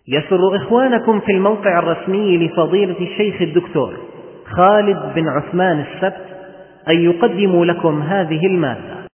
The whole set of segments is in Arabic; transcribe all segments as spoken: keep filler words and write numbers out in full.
يسر إخوانكم في الموقع الرسمي لفضيلة الشيخ الدكتور خالد بن عثمان السبت أن يقدموا لكم هذه المادة.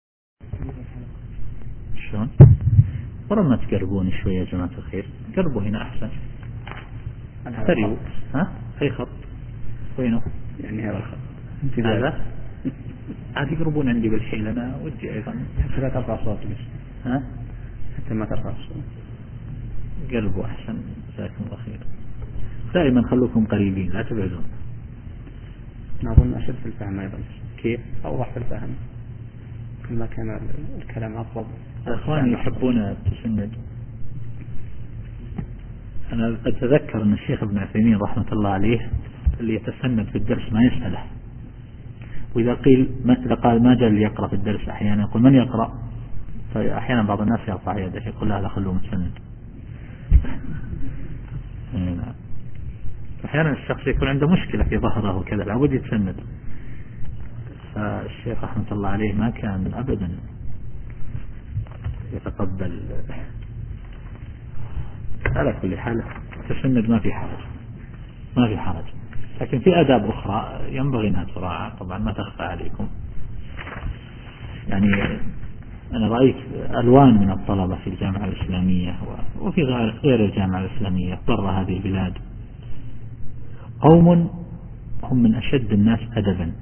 شلون؟ ورا ما تقربون شوية يا جماعة الخير، قربوا هنا أحسن. تريو ها؟ أي خط؟ وينه؟ يعني هذا الخط. هذا؟ عاد يقربون عندي بالحيل، أنا ودي أيضا. حتى لا ترفع صوتك. ها؟ حتى ما ترفع الصوت. قلبوا أحسن، جزاكم الله خير. دائما خلوكم قريبين، لا تبعدون. نظن أشد في الفهم أيضا. كيف؟ أوضح في الفهم. كما كان الكلام أفضل. الأخوان يحبون التسند. أنا أتذكر أن الشيخ ابن عثيمين رحمة الله عليه اللي يتسند في الدرس ما يسأله، وإذا قيل إذا قال ما جاء اللي يقرأ في الدرس أحيانا يقول من يقرأ، فأحيانا بعض الناس يرفع يده يقول لا لا خلوه متسند. أحيانا الشخص يكون عنده مشكلة في ظهره وكذا لابد يتسند، فالشيخ رحمة الله عليه ما كان أبدا يتقبل. على كل حال تسند ما في حرج، ما في حرج، لكن في آداب أخرى ينبغي أنها تراعى، طبعا ما تخفى عليكم. يعني أنا رأيت ألوان من الطلبة في الجامعة الإسلامية وفي غير الجامعة الإسلامية برا هذه البلاد، قوم هم من أشد الناس أدبا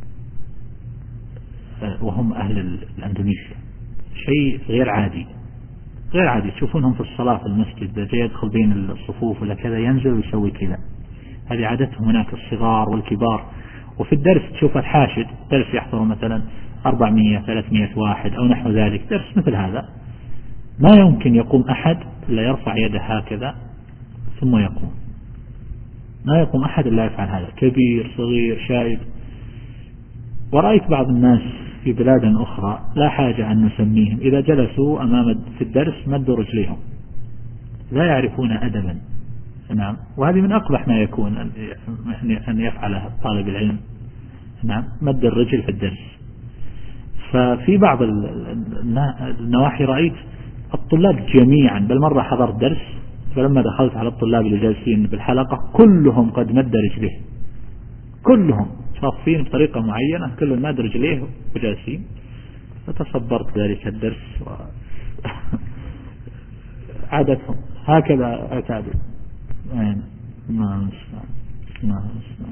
وهم أهل الأندونيسيا، شيء غير عادي غير عادي. تشوفونهم في الصلاة في المسجد إذا يدخل بين الصفوف ولا كذا ينزل ويسوي كذا، هذه عادتهم هناك الصغار والكبار. وفي الدرس تشوف الحاشد درس يحضر مثلا أربعمية ثلاثمية واحد أو نحو ذلك، درس مثل هذا ما يمكن يقوم أحد إلا يرفع يده هكذا ثم يقوم، ما يقوم أحد إلا يفعل هذا، كبير صغير شايب. ورأيت بعض الناس في بلاد أخرى لا حاجة أن نسميهم، إذا جلسوا أمام في الدرس مدوا رجليهم، لا يعرفون أدبا. نعم، وهذه من أقبح ما يكون أن يفعله طالب العلم. نعم، مد الرجل في الدرس. ففي بعض النواحي رأيت الطلاب جميعا، بل مرة حضرت درس فلما دخلت على الطلاب اللي جالسين بالحلقة كلهم قد مد رجليه، كلهم صافين بطريقة معينة، كل مد رجليه وجالسين. فتصبرت ذلك الدرس و... عادتهم هكذا اعتادوا. ما ما ما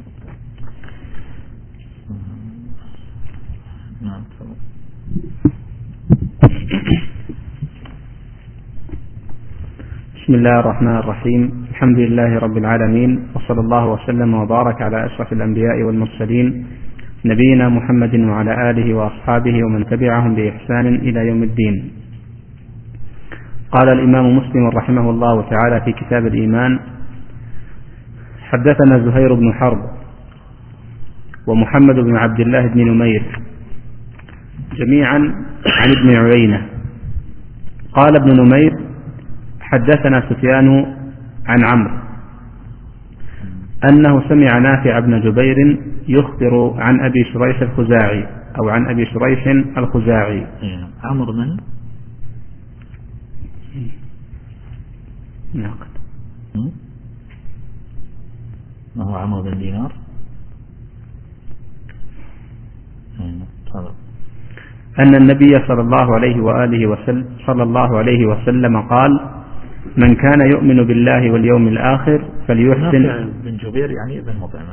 نعم. بسم الله الرحمن الرحيم، الحمد لله رب العالمين، وصلى الله وسلم وبارك على أشرف الأنبياء والمرسلين نبينا محمد وعلى آله وأصحابه ومن تبعهم بإحسان إلى يوم الدين. قال الإمام مسلم رحمه الله تعالى في كتاب الإيمان: حدثنا زهير بن حرب ومحمد بن عبد الله بن نمير جميعا عن ابن عيينة. قال ابن نمير: حدثنا سفيان عن عمرو أنه سمع نافع بن جبير يخبر عن أبي شريح الخزاعي أو عن أبي شريح الخزاعي. عمرو من؟ ناقد. ما هو عمرو بن دينار؟ أن النبي صلى الله عليه وآله وسلم صلى الله عليه وسلم قال: من كان يؤمن بالله واليوم الآخر فليحسن. بن جبير يعني ابن مطعم.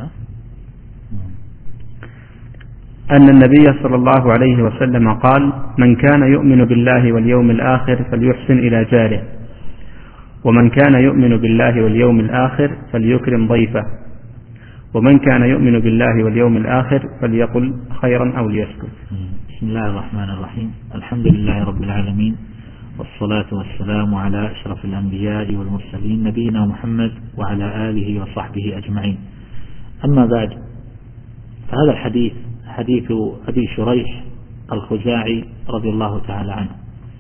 أن النبي صلى الله عليه وسلم قال: من كان يؤمن بالله واليوم الآخر فليحسن إلى جاره، ومن كان يؤمن بالله واليوم الآخر فليكرم ضيفه، ومن كان يؤمن بالله واليوم الآخر فليقل خيرا أو ليسكت. بسم الله الرحمن الرحيم، الحمد لله رب العالمين، والصلاة والسلام على أشرف الأنبياء والمرسلين نبينا محمد وعلى آله وصحبه أجمعين. أما بعد، فهذا الحديث حديث أبي شريح الخزاعي رضي الله تعالى عنه.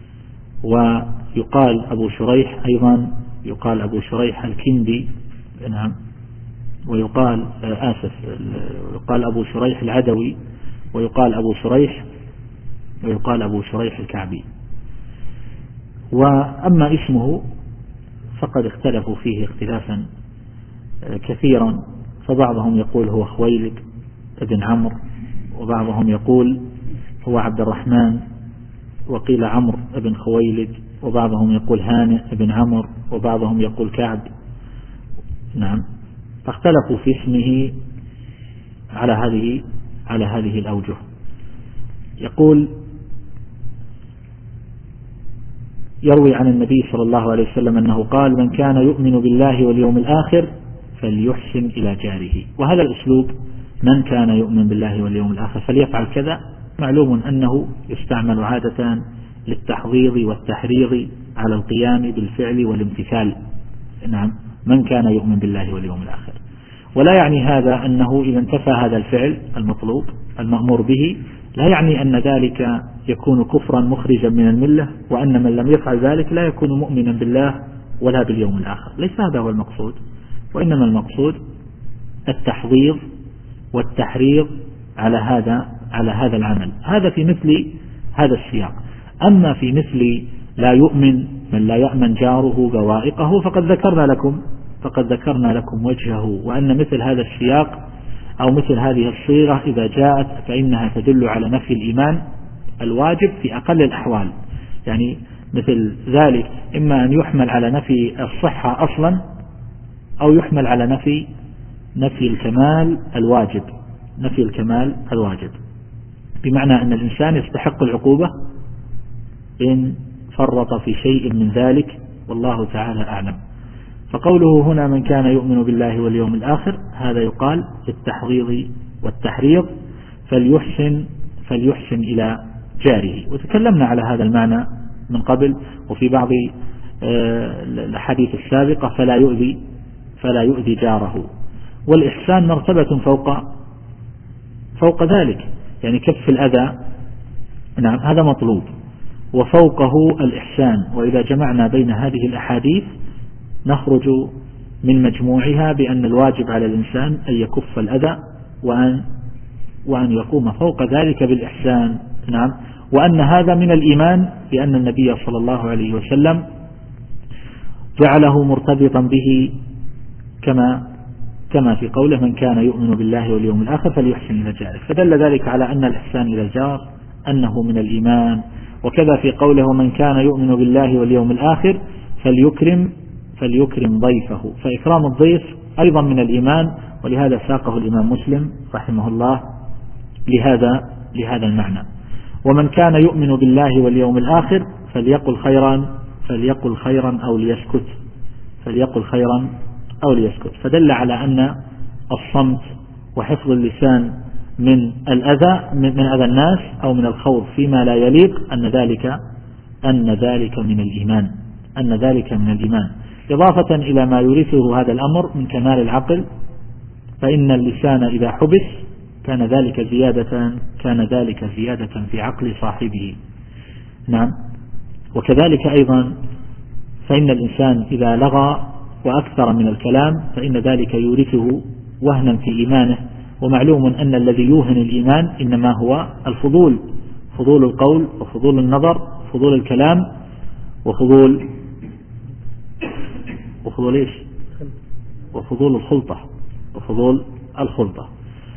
ويقال أبو شريح أيضا يقال أبو شريح الكندي، نعم، ويقال آسف يقال أبو شريح العدوي، ويقال أبو شريح ويقال أبو شريح الكعبي. وأما اسمه فقد اختلفوا فيه اختلافا كثيرا، فبعضهم يقول هو خويلد بن عمرو، وبعضهم يقول هو عبد الرحمن، وقيل عمرو بن خويلد، وبعضهم يقول هانئ بن عمرو، وبعضهم يقول كعب. نعم، فاختلفوا في اسمه على هذه على هذه الأوجه. يقول يروي عن النبي صلى الله عليه وسلم أنه قال: من كان يؤمن بالله واليوم الآخر فليحسن إلى جاره. وهذا الأسلوب من كان يؤمن بالله واليوم الآخر فليفعل كذا معلوم أنه يستعمل عادة للتحضيض والتحريض على القيام بالفعل والامتثال. نعم، من كان يؤمن بالله واليوم الآخر. ولا يعني هذا أنه إذا انتفى هذا الفعل المطلوب المأمور به لا يعني أن ذلك يكون كفرا مخرجا من الملة، وأن من لم يفعل ذلك لا يكون مؤمنا بالله ولا باليوم الآخر. ليس هذا هو المقصود، وإنما المقصود التحضيض والتحريض على هذا على هذا العمل. هذا في مثل هذا السياق. أما في مثل لا يؤمن من لا يأمن جاره بوائقه فقد ذكرنا لكم فقد ذكرنا لكم وجهه، وأن مثل هذا السياق أو مثل هذه الصيغة إذا جاءت فإنها تدل على نفي الإيمان الواجب في أقل الأحوال. يعني مثل ذلك إما أن يحمل على نفي الصحة أصلا، أو يحمل على نفي نفي الكمال الواجب نفي الكمال الواجب بمعنى أن الإنسان يستحق العقوبة إن فرط في شيء من ذلك، والله تعالى أعلم. فقوله هنا من كان يؤمن بالله واليوم الآخر هذا يقال التحضيض والتحريض، فليحسن فليحسن إلى جاره. وتكلمنا على هذا المعنى من قبل، وفي بعض الحديث السابقة فلا يؤذي فلا يؤذي جاره. والإحسان مرتبة فوق فوق ذلك، يعني كف الأذى. نعم، هذا مطلوب، وفوقه الإحسان. وإذا جمعنا بين هذه الأحاديث نخرج من مجموعها بأن الواجب على الإنسان أن يكف الأذى وأن وأن يقوم فوق ذلك بالإحسان. نعم، وأن هذا من الإيمان، لأن النبي صلى الله عليه وسلم جعله مرتبطا به كما كما في قوله من كان يؤمن بالله واليوم الآخر فليحسن إلى جاره، فدل ذلك على أن الإحسان إلى الجار أنه من الإيمان. وكذا في قوله من كان يؤمن بالله واليوم الآخر فليكرم فليكرم ضيفه، فإكرام الضيف أيضا من الإيمان، ولهذا ساقه الإمام مسلم رحمه الله لهذا لهذا المعنى. ومن كان يؤمن بالله واليوم الآخر فليقل خيرا فليقل خيرا أو ليسكت فليقل خيرا أو ليسكت فدل على أن الصمت وحفظ اللسان من الأذى من أذى الناس أو من الخوض فيما لا يليق أن ذلك أن ذلك من الإيمان أن ذلك من الإيمان إضافة إلى ما يورثه هذا الأمر من كمال العقل، فإن اللسان إذا حبس كان ذلك زيادة كان ذلك زيادة في عقل صاحبه. نعم، وكذلك أيضا فإن الإنسان إذا لغى وأكثر من الكلام فإن ذلك يورثه وهنا في إيمانه. ومعلوم أن الذي يوهن الإيمان إنما هو الفضول، فضول القول وفضول النظر وفضول الكلام وفضول وفضول إيش وفضول الخلطة وفضول الخلطة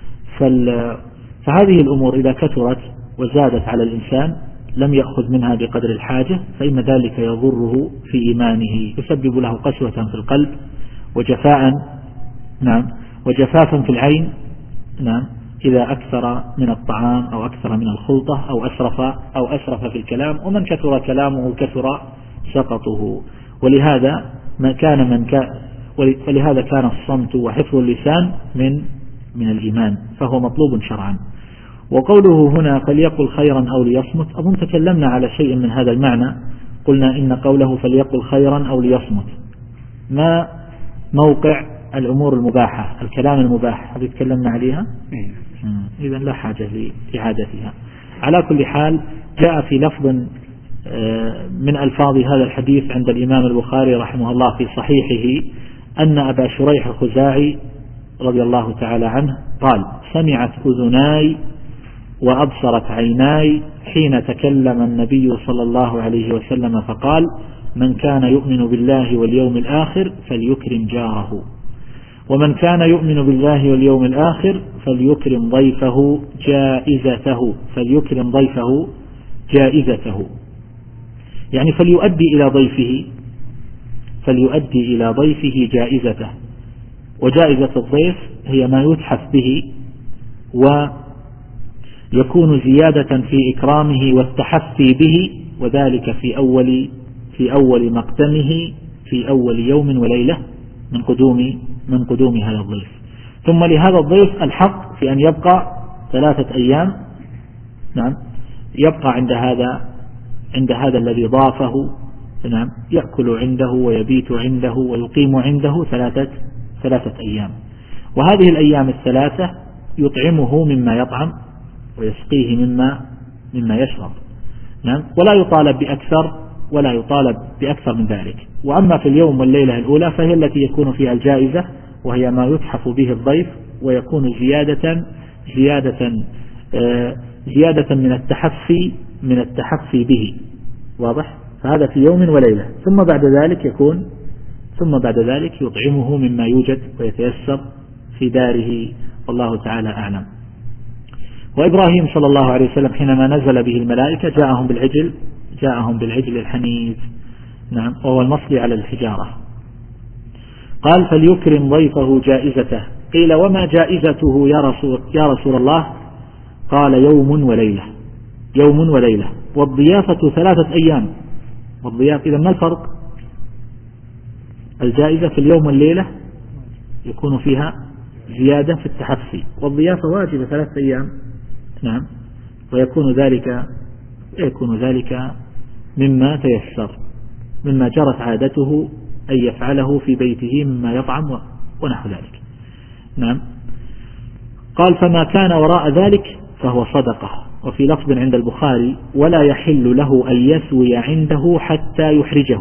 فهذه الأمور إذا كثرت وزادت على الإنسان لم يأخذ منها بقدر الحاجة فإن ذلك يضره في إيمانه، يسبب له قسوة في القلب وجفاء نعم وجفافا في العين. نعم، إذا أكثر من الطعام أو أكثر من الخلطة أو أسرف أو أسرف في الكلام، ومن كثر كلامه كثر سقطه. ولهذا ما كان من كان ولهذا كان الصمت وحفظ اللسان من من الإيمان، فهو مطلوب شرعا. وقوله هنا فليقل خيرا أو ليصمت، أظن تكلمنا على شيء من هذا المعنى، قلنا إن قوله فليقل خيرا أو ليصمت ما موقع الأمور المباحة الكلام المباح هذه تكلمنا عليها، إذا لا حاجة لإعادتها. على كل حال جاء في لفظ من ألفاظ هذا الحديث عند الإمام البخاري رحمه الله في صحيحه أن أبا شريح الخزاعي رضي الله تعالى عنه قال سمعت أذناي وأبصرت عيناي حين تكلم النبي صلى الله عليه وسلم فقال من كان يؤمن بالله واليوم الآخر فليكرم جاره، ومن كان يؤمن بالله واليوم الآخر فليكرم ضيفه جائزته فليكرم ضيفه جائزته يعني فليؤدي إلى ضيفه فليؤدي إلى ضيفه جائزته. وجائزة الضيف هي ما يتحف به ويكون زيادة في إكرامه والتحفي به، وذلك في أول في أول مقدمه في أول يوم وليلة من قدوم من قدوم هذا الضيف. ثم لهذا الضيف الحق في أن يبقى ثلاثة أيام، نعم، يبقى عند هذا عند هذا الذي ضافه، نعم، يأكل عنده ويبيت عنده ويقيم عنده ثلاثة ثلاثة أيام. وهذه الأيام الثلاثة يطعمه مما يطعم ويسقيه مما مما يشرب، نعم، ولا يطالب بأكثر ولا يطالب بأكثر من ذلك. وأما في اليوم والليلة الأولى فهي التي يكون فيها الجائزة، وهي ما يتحف به الضيف ويكون زيادة زيادة آه زيادة من التحفي من التحفي به، واضح؟ فهذا في يوم وليلة. ثم بعد ذلك يكون ثم بعد ذلك يطعمه مما يوجد ويتيسر في داره، والله تعالى أعلم. وإبراهيم صلى الله عليه وسلم حينما نزل به الملائكة جاءهم بالعجل جاءهم بالعجل الحنيذ، نعم، وهو المصلي على الحجارة. قال فليكرم ضيفه جائزته. قيل وما جائزته يا رسول, يا رسول الله؟ قال يوم وليلة يوم وليلة والضيافة ثلاثة أيام. والضيافة إذا ما الفرق؟ الجائزة في اليوم والليلة يكون فيها زيادة في التحفي، والضيافة واجبة ثلاثة أيام، نعم، ويكون ذلك يكون ذلك مما تيسر، مما جرت عادته أن يفعله في بيته مما يطعم ونحو ذلك، نعم. قال فما كان وراء ذلك فهو صدقة. وفي لفظ عند البخاري ولا يحل له أن يسوي عنده حتى يحرجه.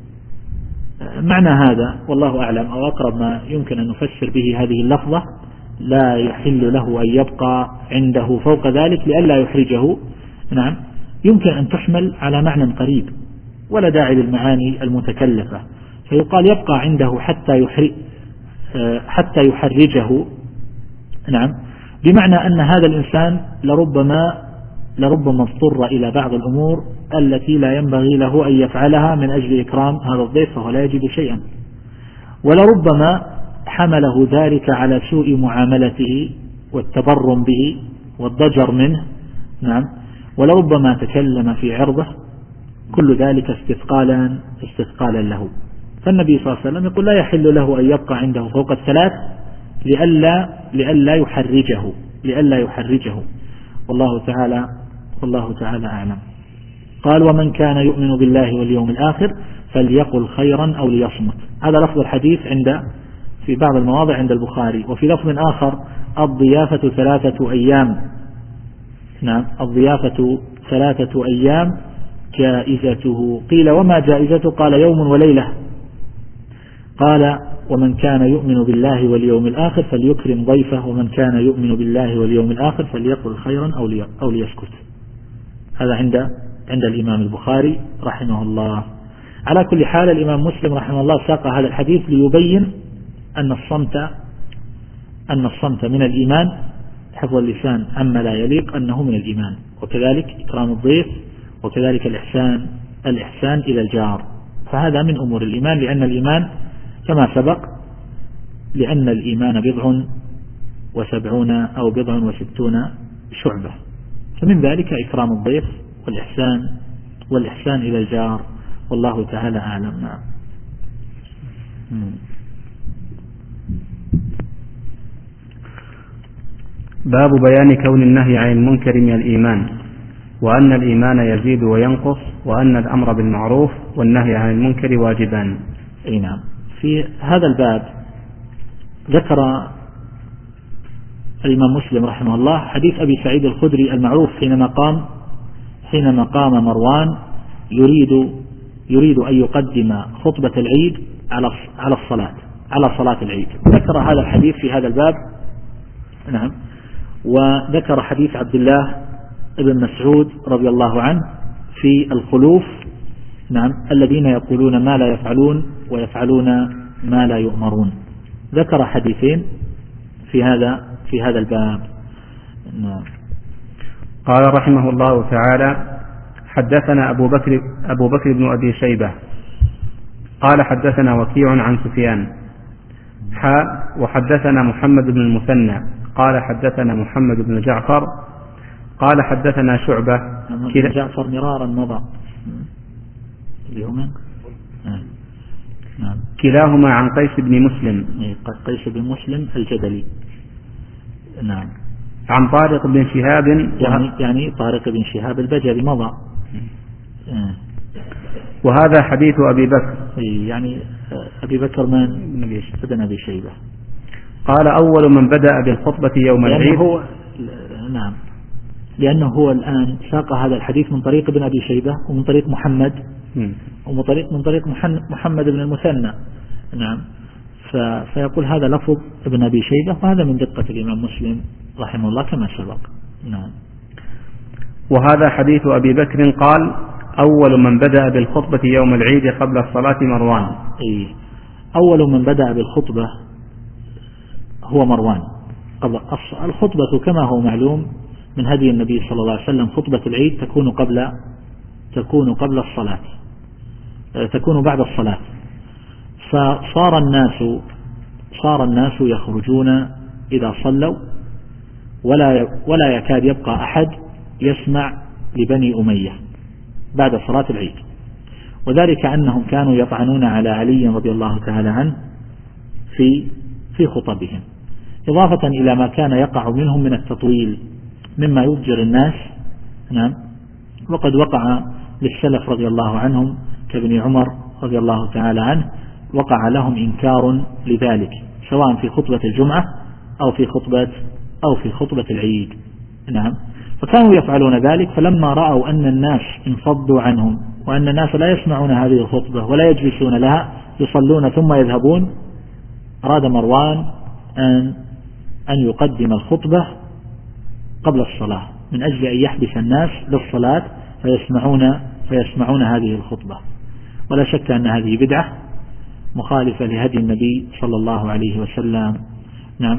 معنى هذا والله أعلم أو أقرب ما يمكن أن نفسر به هذه اللفظة لا يحل له أن يبقى عنده فوق ذلك لئلا يحرجه، نعم، يمكن أن تحمل على معنى قريب ولا داعي للمعاني المتكلفة، فيقال يبقى عنده حتى يحرج حتى يحرجه، نعم، بمعنى أن هذا الإنسان لربما لربما اضطر إلى بعض الأمور التي لا ينبغي له أن يفعلها من أجل إكرام هذا الضيف فهو لا يجد شيئا، ولربما حمله ذلك على سوء معاملته والتبرم به والضجر منه، نعم، ولربما تكلم في عرضه، كل ذلك استثقالا استثقالا له. فالنبي صلى الله عليه وسلم يقول لا يحل له أن يبقى عنده فوق الثلاث لئلا لئلا يحرجه لئلا يحرجه والله تعالى والله تعالى أعلم. قال ومن كان يؤمن بالله واليوم الآخر فليقل خيرا أو ليصمت. هذا لفظ الحديث عند في بعض المواضع عند البخاري. وفي لفظ آخر الضيافة ثلاثة أيام، نعم، الضيافة ثلاثة أيام جائزته. قيل وما جائزته؟ قال يوم وليلة. قال ومن كان يؤمن بالله واليوم الآخر فليكرم ضيفه، ومن كان يؤمن بالله واليوم الآخر فليقل خيرا أو ليسكت. هذا عند عند الإمام البخاري رحمه الله. على كل حال الإمام مسلم رحمه الله ساق هذا الحديث ليبين أن الصمت أن الصمت من الإيمان، حفظ اللسان عما لا يليق أنه من الإيمان، وكذلك إكرام الضيف، وكذلك الإحسان الإحسان إلى الجار، فهذا من أمور الإيمان، لأن الإيمان كما سبق لأن الإيمان بضع وسبعون أو بضع وستون شعبة، فمن ذلك إكرام الضيف والإحسان والإحسان إلى الجار، والله تعالى أعلم. نعم. باب بيان كون النهي عن المنكر من الإيمان، وأن الإيمان يزيد وينقص، وأن الأمر بالمعروف والنهي عن المنكر واجبان. أي نعم. في هذا الباب ذكر الإمام مسلم رحمه الله حديث أبي سعيد الخدري المعروف حينما قام حينما قام مروان يريد يريد أن يقدم خطبة العيد على على الصلاة على صلاة العيد. ذكر هذا الحديث في هذا الباب، نعم، وذكر حديث عبد الله بن مسعود رضي الله عنه في الخلوف نعم الذين يقولون ما لا يفعلون ويفعلون ما لا يؤمرون. ذكر حديثين في هذا في هذا الباب. نعم. قال رحمه الله تعالى: حدثنا أبو بكر أبو بكر بن أبي شيبة قال حدثنا وكيع عن سفيان حاء وحدثنا محمد بن المثنى قال حدثنا محمد بن جعفر قال حدثنا شعبة. كلا جعفر مرارا مضى اليوم. نعم. كلاهما عن قيس بن مسلم. قيس بن مسلم الجدلي. نعم. عن طارق بن شهاب يعني, يعني طارق بن شهاب البجلي مضى. وهذا حديث أبي بكر يعني أبي بكر من ابن أبي شيبة. قال: أول من بدأ بالخطبة يوم العيد. هو نعم لأنه هو الآن ساق هذا الحديث من طريق ابن أبي شيبة ومن طريق محمد م. ومن طريق من طريق محمد بن المثنى. نعم. فيقول هذا لفظ ابن أبي شيبة، وهذا من دقة الإمام مسلم رحمه الله كما سبق. نعم. وهذا حديث أبي بكر قال: أول من بدأ بالخطبة يوم العيد قبل الصلاة مروان. إيه. أول من بدأ بالخطبة هو مروان. قبل الخطبة كما هو معلوم من هدي النبي صلى الله عليه وسلم خطبة العيد تكون قبل تكون قبل الصلاة، تكون بعد الصلاة. فصار الناس صار الناس يخرجون إذا صلوا ولا ولا يكاد يبقى أحد يسمع لبني أمية بعد صلاة العيد، وذلك أنهم كانوا يطعنون على علي رضي الله تعالى عنه في في خطبهم، إضافة إلى ما كان يقع منهم من التطويل مما يضجر الناس. نعم. وقد وقع للسلف رضي الله عنهم كابن عمر رضي الله تعالى عنه وقع لهم إنكار لذلك، سواء في خطبة الجمعة أو في خطبة أو في خطبة العيد. نعم. فكانوا يفعلون ذلك، فلما رأوا أن الناس انفضوا عنهم وأن الناس لا يسمعون هذه الخطبة ولا يجلسون لها، يصلون ثم يذهبون، أراد مروان أن أن يقدم الخطبة قبل الصلاة من أجل أن يحبس الناس للصلاة فيسمعون فيسمعون هذه الخطبة. ولا شك أن هذه بدعة مخالفة لهدي النبي صلى الله عليه وسلم. نعم.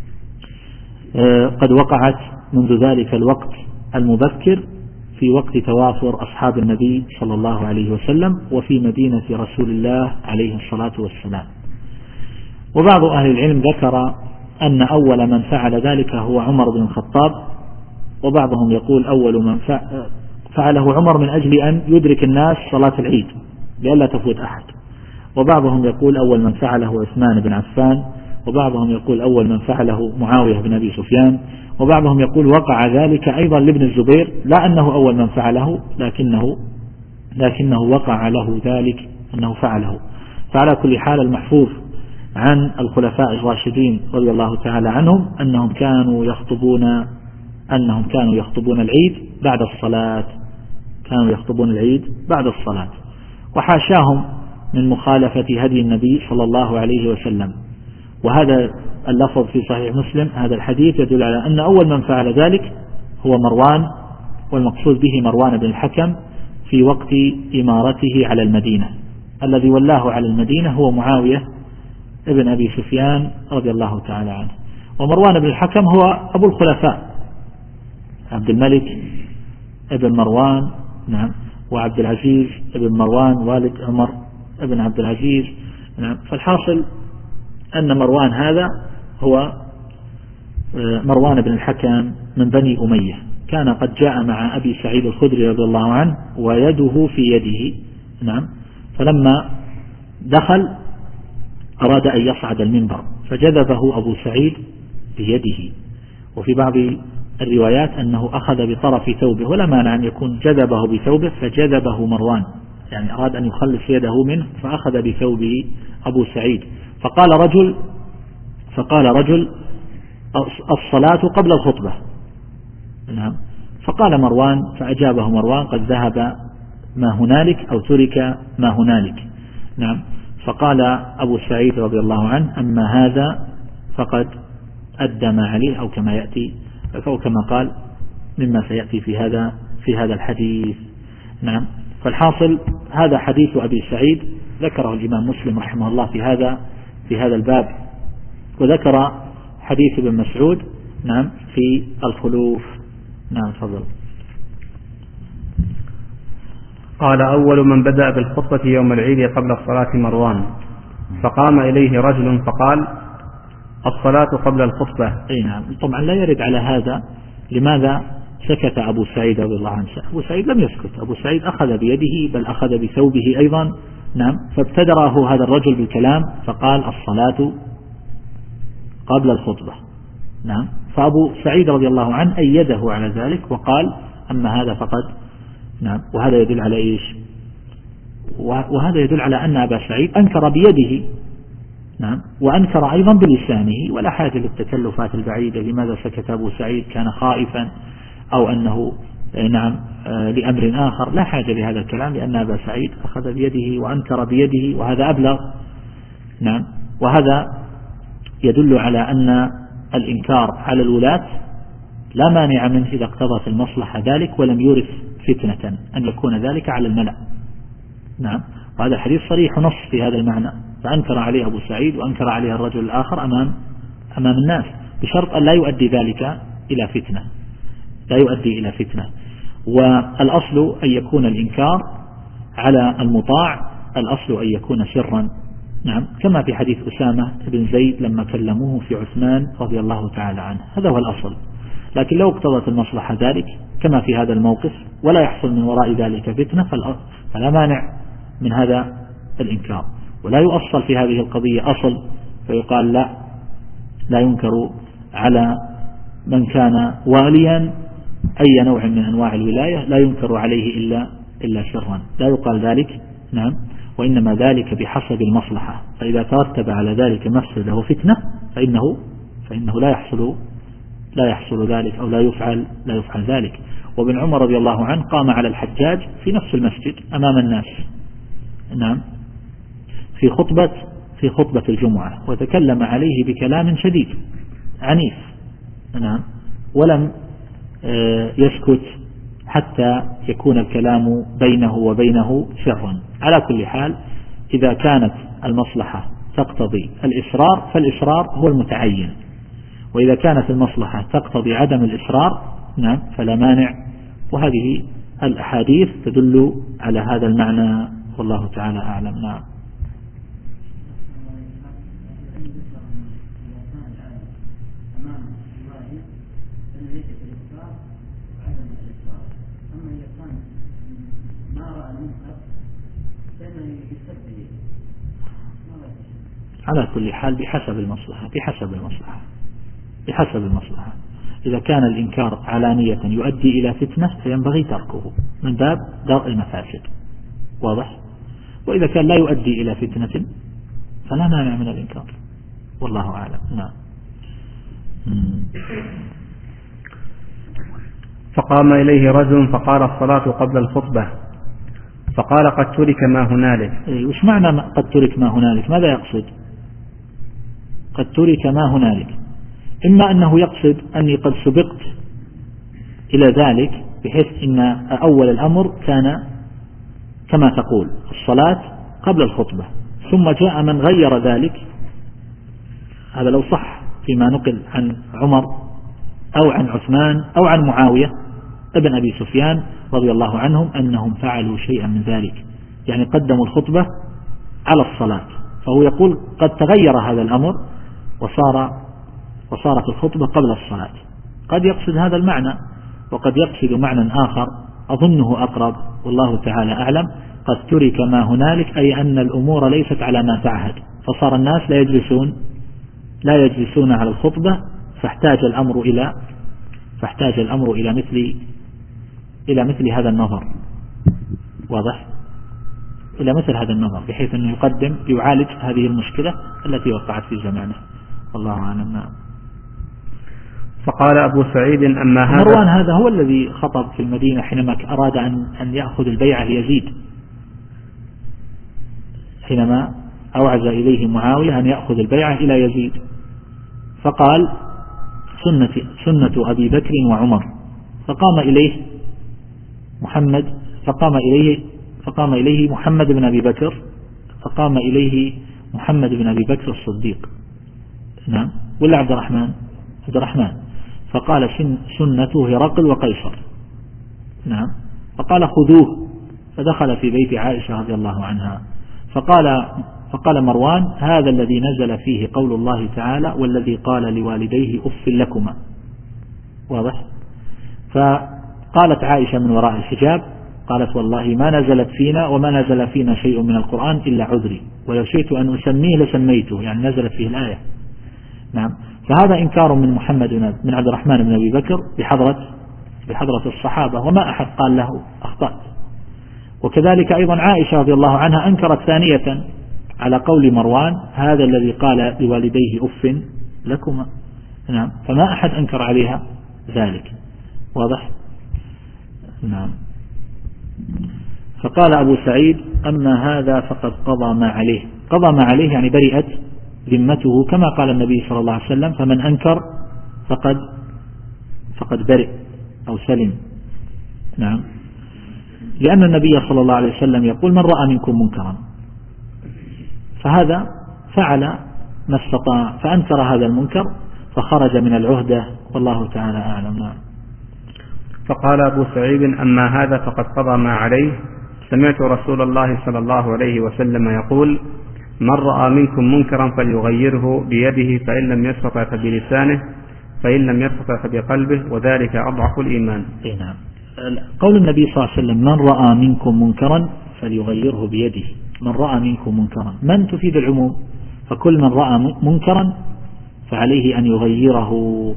قد وقعت منذ ذلك الوقت المبكر في وقت توافر أصحاب النبي صلى الله عليه وسلم وفي مدينة رسول الله عليه الصلاة والسلام. وبعض أهل العلم ذكر أن أول من فعل ذلك هو عمر بن الخطاب، وبعضهم يقول أول من فعله عمر من أجل أن يدرك الناس صلاة العيد لئلا تفوت أحد، وبعضهم يقول أول من فعله عثمان بن عفان، وبعضهم يقول أول من فعله معاوية بن أبي سفيان، وبعضهم يقول وقع ذلك أيضا لابن الزبير، لا أنه أول من فعله لكنه لكنه وقع له ذلك أنه فعله. فعلى كل حال المحفوظ عن الخلفاء الراشدين رضي الله تعالى عنهم أنهم كانوا يخطبون أنهم كانوا يخطبون العيد بعد الصلاة كانوا يخطبون العيد بعد الصلاة وحاشاهم من مخالفة هدي النبي صلى الله عليه وسلم. وهذا اللفظ في صحيح مسلم، هذا الحديث يدل على أن أول من فعل ذلك هو مروان، والمقصود به مروان بن الحكم في وقت إمارته على المدينة. الذي ولاه على المدينة هو معاوية ابن أبي سفيان رضي الله تعالى عنه. ومروان بن الحكم هو أبو الخلفاء عبد الملك ابن مروان، نعم، وعبد العزيز ابن مروان والد عمر ابن عبد العزيز. نعم. فالحاصل أن مروان هذا هو مروان بن الحكم من بني أمية، كان قد جاء مع أبي سعيد الخدري رضي الله عنه ويده في يده. نعم. فلما دخل أراد أن يصعد المنبر فجذبه أبو سعيد بيده، وفي بعض الروايات أنه أخذ بطرف ثوبه، ولا مانع أن يكون جذبه بثوبه، فجذبه مروان، يعني أراد أن يخلص يده منه فأخذ بثوبه أبو سعيد. فقال رجل فقال رجل الصلاة قبل الخطبة. نعم. فقال مروان فأجابه مروان قد ذهب ما هنالك أو ترك ما هنالك. نعم. فقال أبو سعيد رضي الله عنه أما هذا فقد أدى ما عليه، أو كما يأتي أو كما قال مما سيأتي في هذا في هذا الحديث. نعم. فالحاصل هذا حديث أبي سعيد ذكره الإمام مسلم رحمه الله في هذا في هذا الباب، وذكر حديث ابن مسعود نعم في الخلوف. نعم تفضل. قال: أول من بدأ بالخطبة يوم العيد قبل الصلاة مروان، فقام إليه رجل فقال: الصلاة قبل الخطبة. أي نعم. طبعا لا يرد على هذا لماذا سكت أبو سعيد رضي الله عنه. أبو سعيد لم يسكت، أبو سعيد أخذ بيده بل أخذ بثوبه أيضا نعم، فابتدره هذا الرجل بالكلام فقال: الصلاة قبل الخطبة. نعم. فأبو سعيد رضي الله عنه أيده على ذلك وقال: أما هذا فقد نعم. وهذا يدل على إيش؟ وهذا يدل على أن أبا سعيد أنكر بيده نعم، وأنكر أيضا بلسانه، ولا حاجة للتكلفات البعيدة. لماذا سكت أبو سعيد؟ كان خائفا أو أنه نعم لأمر آخر؟ لا حاجة لهذا الكلام، لأن أبا سعيد أخذ بيده وأنكر بيده، وهذا أبلغ نعم. وهذا يدل على أن الإنكار على الولاة لا مانع منه إذا اقتضت المصلحة ذلك ولم يورث فتنة أن يكون ذلك على الملأ نعم. وهذا الحديث صريح نص في هذا المعنى، فأنكر عليه أبو سعيد وأنكر عليه الرجل الآخر أمام أمام الناس، بشرط أن لا يؤدي ذلك إلى فتنة، لا يؤدي إلى فتنة. والأصل أن يكون الإنكار على المطاع، الأصل أن يكون سرا نعم، كما في حديث أسامة بن زيد لما كلموه في عثمان رضي الله تعالى عنه، هذا هو الأصل. لكن لو اقتضت المصلحة ذلك كما في هذا الموقف ولا يحصل من وراء ذلك فتنة فلا مانع من هذا الإنكار. ولا يؤصل في هذه القضية أصل فيقال لا لا ينكر على من كان واليا أي نوع من أنواع الولاية، لا ينكر عليه إلا إلا سرا، لا يقال ذلك نعم. وإنما ذلك بحسب المصلحة، فإذا ترتب على ذلك مفسدة وفتنة فإنه فإنه لا يحصل لا يحصل ذلك أو لا يفعل لا يفعل ذلك. وابن عمر رضي الله عنه قام على الحجاج في نفس المسجد أمام الناس نعم في خطبة في خطبة الجمعة، وتكلم عليه بكلام شديد عنيف نعم، ولم يسكت حتى يكون الكلام بينه وبينه سرا. على كل حال إذا كانت المصلحة تقتضي الإصرار فالإصرار هو المتعين، وإذا كانت المصلحة تقتضي عدم الإصرار نعم فلا مانع. وهذه الأحاديث تدل على هذا المعنى والله تعالى أعلم. نعم. على كل حال بحسب المصلحة بحسب المصلحة بحسب المصلحة. إذا كان الإنكار علانية يؤدي إلى فتنة فينبغي تركه من باب درء المفاسد، واضح. وإذا كان لا يؤدي إلى فتنة فلا مانع من الإنكار والله أعلم. نعم. فقام إليه رجل فقال: الصلاة قبل الخطبة. فقال: قد ترك ما هنالك. وش معنى قد ترك ما هنالك؟ ماذا يقصد قد ترك ما هنالك؟ إما أنه يقصد أني قد سبقت إلى ذلك بحيث إن أول الأمر كان كما تقول الصلاة قبل الخطبة، ثم جاء من غير ذلك. هذا لو صح فيما نقل عن عمر أو عن عثمان أو عن معاوية ابن أبي سفيان رضي الله عنهم أنهم فعلوا شيئا من ذلك، يعني قدموا الخطبة على الصلاة، فهو يقول قد تغير هذا الأمر وصار وصارت الخطبة قبل الصلاة. قد يقصد هذا المعنى، وقد يقصد معنى آخر أظنه أقرب والله تعالى أعلم. قد ترك ما هنالك أي أن الأمور ليست على ما تعهد، فصار الناس لا يجلسون لا يجلسون على الخطبة، فاحتاج الأمر إلى فاحتاج الأمر إلى مثل إلى مثل هذا النظر، واضح، إلى مثل هذا النظر بحيث أنه يقدم يعالج هذه المشكلة التي وقعت في زمانه والله أعلم. نعم. فقال أبو سعيد: أما هذا مروان هذا هو الذي خطب في المدينة حينما أراد أن أن يأخذ البيعة ليزيد، حينما أوعز إليه معاوية أن يأخذ البيعة إلى يزيد، فقال: سنة سنة أبي بكر وعمر. فقام إليه محمد فقام إليه فقام إليه محمد بن أبي بكر فقام إليه محمد بن أبي بكر الصديق، نعم، ولا عبد الرحمن عبد الرحمن فقال سنته هرقل وقيصر، نعم، فقال خذوه، فدخل في بيت عائشة رضي الله عنها فقال فقال مروان هذا الذي نزل فيه قول الله تعالى والذي قال لوالديه أف لكما، واضح. فقالت عائشة من وراء الحجاب قالت والله ما نزلت فينا وما نزل فينا شيء من القرآن إلا عذري، ولو شئت أن أسميه لسميته، يعني نزلت فيه الآية، نعم. فهذا إنكار من محمد من عبد الرحمن بن أبي بكر بحضرة بحضرة الصحابة، وما أحد قال له أخطأت. وكذلك أيضا عائشة رضي الله عنها أنكرت ثانية على قول مروان هذا الذي قال لوالديه أف لكما، نعم، فما أحد أنكر عليها ذلك، واضح، نعم. فقال أبو سعيد أما هذا فقد قضى ما عليه، قضى ما عليه يعني برئت ذمته كما قال النبي صلى الله عليه وسلم فمن أنكر فقد فقد برئ أو سلم، نعم، لأن النبي صلى الله عليه وسلم يقول من رأى منكم منكرا، فهذا فعل ما استطاع فأنكر هذا المنكر فخرج من العهدة، والله تعالى أعلم. نعم. فقال أبو سعيد أما هذا فقد قضى ما عليه، سمعت رسول الله صلى الله عليه وسلم يقول من رأى منكم منكرا فليغيره بيده فإن لم يستطع فبلسانه فإن لم يستطع فبقلبه وذلك أضعف الإيمان. نعم. قول النبي صلى الله عليه وسلم من رأى منكم منكرا فليغيره بيده، من رأى منكم منكرا من تفيد العموم، فكل من رأى منكرا فعليه أن يغيره،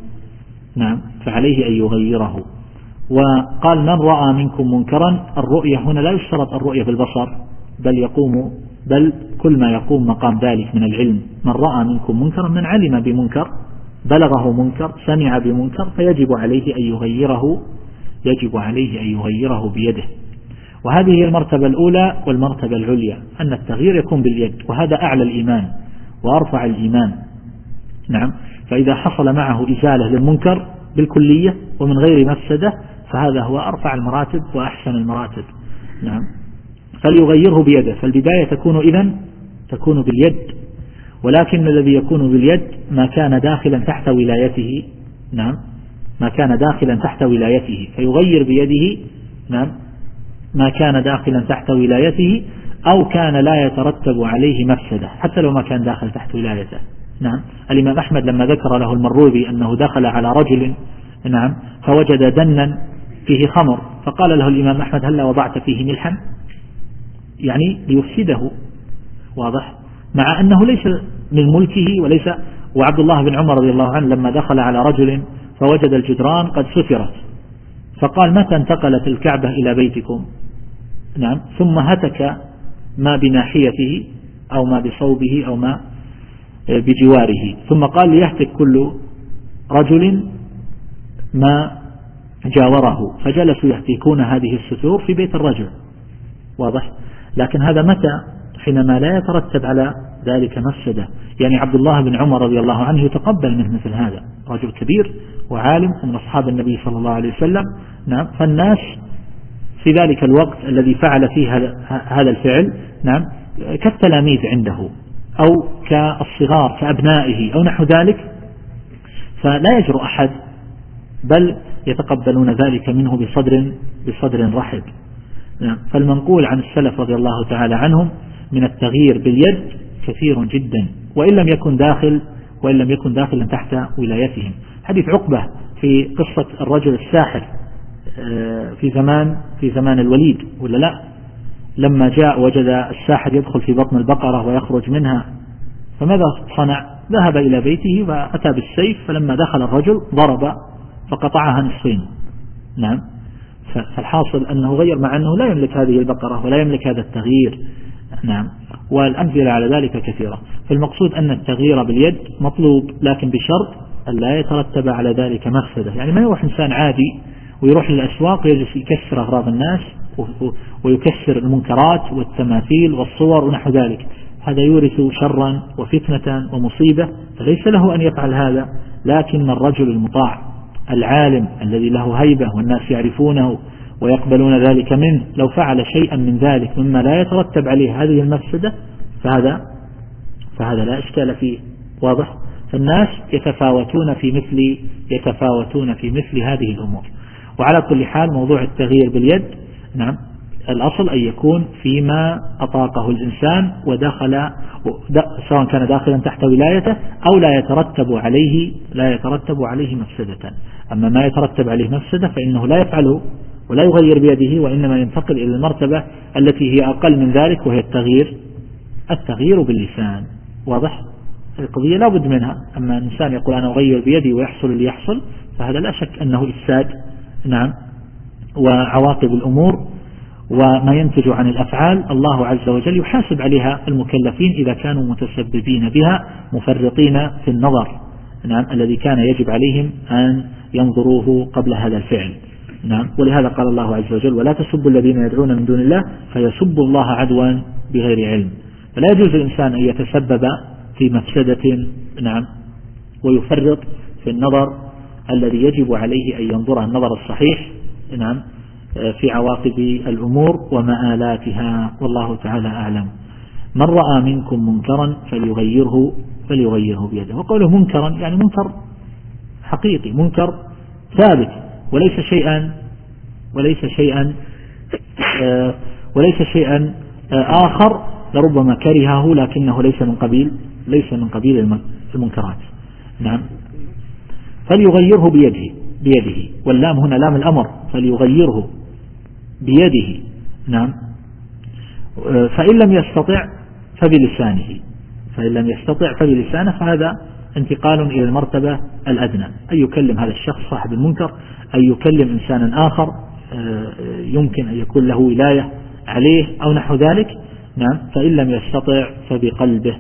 نعم، فعليه أن يغيره. وقال من رأى منكم منكرا، الرؤية هنا لا يشترط الرؤية بالبصر، بل يقوم بل كل ما يقوم مقام ذلك من العلم. من رأى منكم منكرا من علم بمنكر، بلغه منكر، سمع بمنكر، فيجب عليه أن يغيره يجب عليه أن يغيره بيده. وهذه هي المرتبة الأولى والمرتبة العليا، أن التغيير يكون باليد، وهذا أعلى الإيمان وأرفع الإيمان، نعم. فإذا حصل معه إزالة للمنكر بالكلية ومن غير مفسدة فهذا هو أرفع المراتب وأحسن المراتب، نعم. فليغيره بيده، فالبداية تكون إذن تكون باليد، ولكن الذي يكون باليد ما كان داخلا تحت ولايته، نعم، ما كان داخلا تحت ولايته فيغير بيده، نعم، ما كان داخلا تحت ولايته أو كان لا يترتب عليه مفسدة حتى لو ما كان داخل تحت ولايته، نعم. الإمام أحمد لما ذكر له المروذي أنه دخل على رجل، نعم، فوجد دنا فيه خمر، فقال له الإمام أحمد هل وضعت فيه ملحا، يعني ليفسده، واضح، مع أنه ليس من ملكه وليس. وعبد الله بن عمر رضي الله عنه لما دخل على رجل فوجد الجدران قد سترت فقال متى انتقلت الكعبة إلى بيتكم، نعم، ثم هتك ما بناحيته أو ما بصوبه أو ما بجواره، ثم قال ليهتك كل رجل ما جاوره، فجلسوا يهتكون هذه الستور في بيت الرجل، واضح. لكن هذا متى؟ حينما لا يترتب على ذلك مفسدة. يعني عبد الله بن عمر رضي الله عنه يتقبل منه مثل هذا، رجل كبير وعالم ومن أصحاب النبي صلى الله عليه وسلم، نعم. فالناس في ذلك الوقت الذي فعل فيه هذا الفعل، نعم، كالتلاميذ عنده أو كالصغار كأبنائه أو نحو ذلك، فلا يجرؤ أحد، بل يتقبلون ذلك منه بصدر بصدر رحب، نعم. فالمنقول عن السلف رضي الله تعالى عنهم من التغيير باليد كثير جدا، وإن لم يكن داخل وإن لم يكن داخلا تحت ولايتهم. حديث عقبة في قصة الرجل الساحر في زمان في زمان الوليد ولا لا، لما جاء وجد الساحر يدخل في بطن البقرة ويخرج منها، فماذا صنع؟ ذهب إلى بيته وأتى بالسيف، فلما دخل الرجل ضرب فقطعها نصفين، نعم. فالحاصل أنه غير، مع أنه لا يملك هذه البقرة ولا يملك هذا التغيير، نعم. والأمثلة على ذلك كثيرة. فالمقصود أن التغيير باليد مطلوب، لكن بشرط أن لا يترتب على ذلك مفسدة. يعني ما يروح إنسان عادي ويروح للأسواق ويجلس يكسر أغراض الناس ويكسر المنكرات والتماثيل والصور ونحو ذلك، هذا يورث شرا وفتنة ومصيبة، فليس له أن يفعل هذا. لكن الرجل المطاع العالم الذي له هيبة والناس يعرفونه ويقبلون ذلك منه، لو فعل شيئا من ذلك مما لا يترتب عليه هذه المفسدة فهذا فهذا لا إشكال فيه. واضح؟ فالناس يتفاوتون في مثل يتفاوتون في مثل هذه الأمور. وعلى كل حال موضوع التغيير باليد نعم الأصل أن يكون فيما أطاقه الإنسان ودخل سواء كان داخلا تحت ولايته أو لا يترتب عليه لا يترتب عليه مفسدة. أما ما يترتب عليه مفسدة فإنه لا يفعله ولا يغير بيده، وإنما ينتقل إلى المرتبة التي هي أقل من ذلك، وهي التغيير التغيير باللسان. واضح؟ القضية لا بد منها. أما الإنسان يقول أنا أغير بيدي ويحصل اللي يحصل فهذا لا شك أنه إفساد نعم، وعواقب الأمور وما ينتج عن الأفعال الله عز وجل يحاسب عليها المكلفين إذا كانوا متسببين بها مفرطين في النظر نعم الذي كان يجب عليهم أن ينظروه قبل هذا الفعل نعم. ولهذا قال الله عز وجل ولا تسبوا الذين يدعون من دون الله فيسبوا الله عدوا بغير علم. فلا يجوز الإنسان أن يتسبب في مفسدة نعم ويفرط في النظر الذي يجب عليه أن ينظره النظر الصحيح نعم في عواقب الأمور ومآلاتها، والله تعالى أعلم. من رأى منكم منكرا فليغيره فليغيره بيده. وقوله منكرا يعني منكر حقيقي، منكر ثابت، وليس شيئا وليس شيئا آه وليس شيئا آه آخر لربما كرهه لكنه ليس من قبيل ليس من قبيل المنكرات نعم. فليغيره بيده بيده واللام هنا لام الأمر، فليغيره بيده نعم. فإن لم يستطع فبلسانه فإن لم يستطع فبلسانه فهذا انتقال إلى المرتبة الأدنى، أن يكلم هذا الشخص صاحب المنكر، أن يكلم إنسانا آخر يمكن أن يكون له ولاية عليه أو نحو ذلك نعم. فإن لم يستطع فبقلبه.